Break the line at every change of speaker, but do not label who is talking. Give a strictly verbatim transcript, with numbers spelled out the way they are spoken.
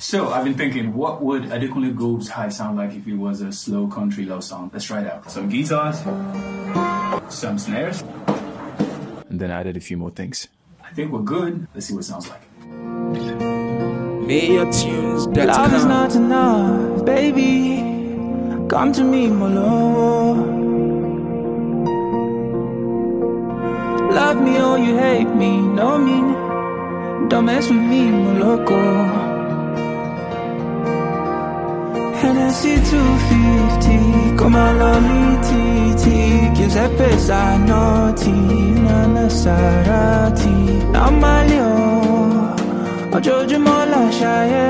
So I've been thinking, what would Adekunle Gold's High sound like if it was a slow country love song? Let's try it out. Some guitars, some snares,
and then I added a few more things.
I think we're good. Let's see what it sounds like.
Love is not enough, baby. Come to me, my love. Love me or you hate me, no mean. Don't mess with me, my loco. Hennessy two fifty, come on, lonely T T. Giuseppe Zanotti, Nana Sarati. I'm my Leo, Ojojo Mola Shaya.